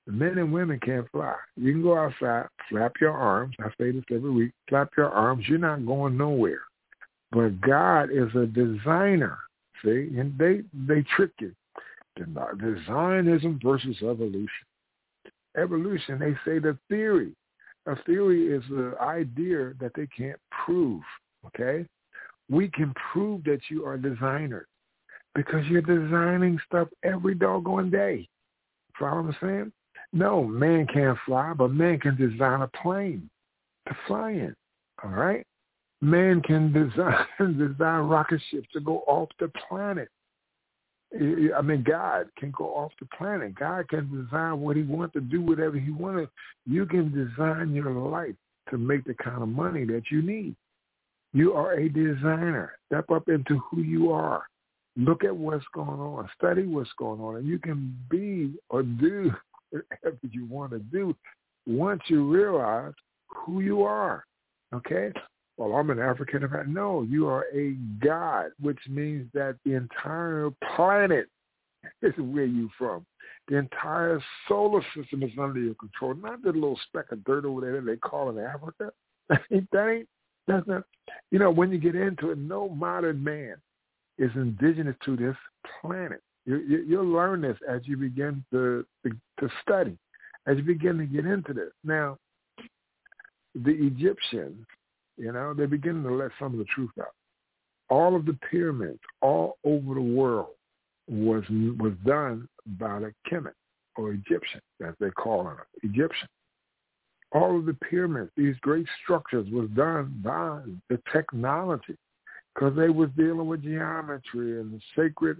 Men and women can't fly. You can go outside, flap your arms. I say this every week. Flap your arms. You're not going nowhere. But God is a designer. See, and they trick you. Designism versus evolution. Evolution, they say the theory. A theory is the idea that they can't prove, okay? We can prove that you are designers because you're designing stuff every doggone day. Follow what I'm saying? No, man can't fly, but man can design a plane to fly in, all right? Man can design rocket ships to go off the planet. I mean, God can go off the planet. God can design what he wants to do, whatever he wanted. You can design your life to make the kind of money that you need. You are a designer. Step up into who you are. Look at what's going on. Study what's going on. And you can be or do whatever you want to do once you realize who you are. Okay? Well, I'm an African American. No, you are a God, which means that the entire planet is where you're from. The entire solar system is under your control. Not the little speck of dirt over there that they call it Africa. That's not. You know, when you get into it, no modern man is indigenous to this planet. You'll learn this as you begin to study, as you begin to get into this. Now, the Egyptians, you know, they're beginning to let some of the truth out. All of the pyramids all over the world was done by the Kemet, or Egyptian, as they call them, Egyptian. All of the pyramids, these great structures, was done by the technology because they was dealing with geometry and sacred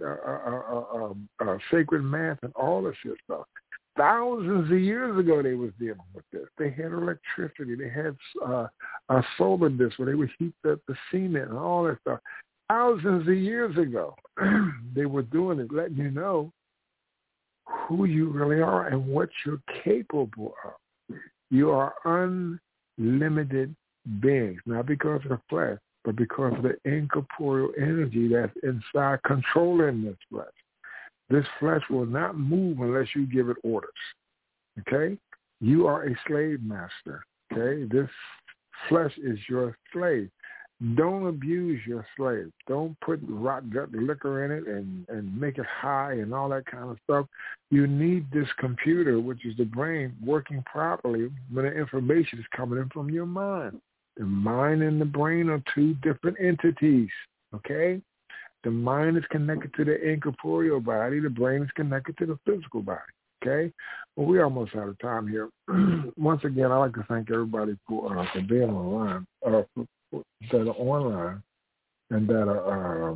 math and all this shit stuff. Thousands of years ago, they was dealing with this. They had electricity. They had a solar disk where they would heat the cement and all that stuff. Thousands of years ago, they were doing it, letting you know who you really are and what you're capable of. You are unlimited beings, not because of the flesh, but because of the incorporeal energy that's inside controlling this flesh. This flesh will not move unless you give it orders, okay? You are a slave master, okay? This flesh is your slave. Don't abuse your slave. Don't put rot gut liquor in it and make it high and all that kind of stuff. You need this computer, which is the brain, working properly when the information is coming in from your mind. The mind and the brain are two different entities, okay? The mind is connected to the incorporeal body. The brain is connected to the physical body, okay? Well, we're almost out of time here. Once again, I'd like to thank everybody for being online, that are online and that are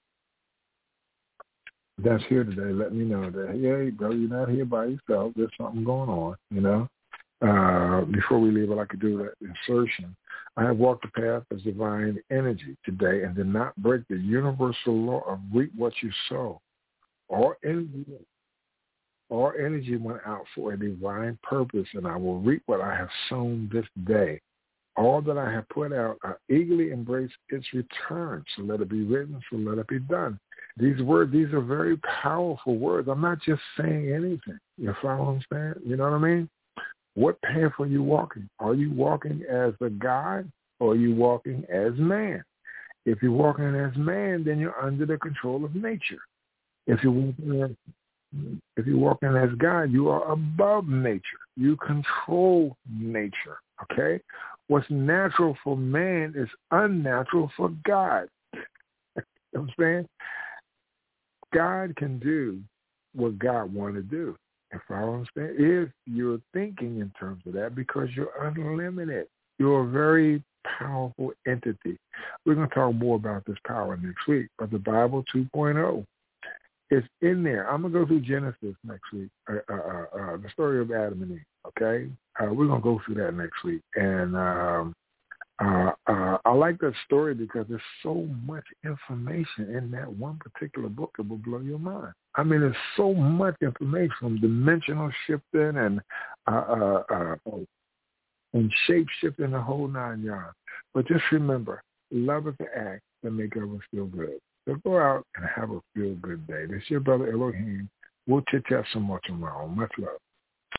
that's here today. Let me know that, hey, bro, you're not here by yourself. There's something going on, you know. Before we leave, I'd like to do that insertion. I have walked the path of divine energy today and did not break the universal law of reap what you sow. All energy went out for a divine purpose, and I will reap what I have sown this day. All that I have put out, I eagerly embrace its return. So let it be written, so let it be done. These are very powerful words. I'm not just saying anything. You follow what I'm saying? You know what I mean? What path are you walking? Are you walking as a God or are you walking as man? If you're walking as man, then you're under the control of nature. If you're walking as God, you are above nature. You control nature, okay? What's natural for man is unnatural for God. You know what I'm saying? God can do what God wanted to do. If I understand, if you're thinking in terms of that, because you're unlimited, you're a very powerful entity. We're going to talk more about this power next week, but the Bible 2.0 is in there. I'm going to go through Genesis next week, the story of Adam and Eve, okay? We're going to go through that next week. And I like that story because there's so much information in that one particular book that will blow your mind. I mean, there's so much information from dimensional shifting and shape shifting, the whole 9 yards. But just remember, love is the act that make others feel good. So go out and have a feel good day. This is your brother Elohim. We'll chit chat some more tomorrow. Much love.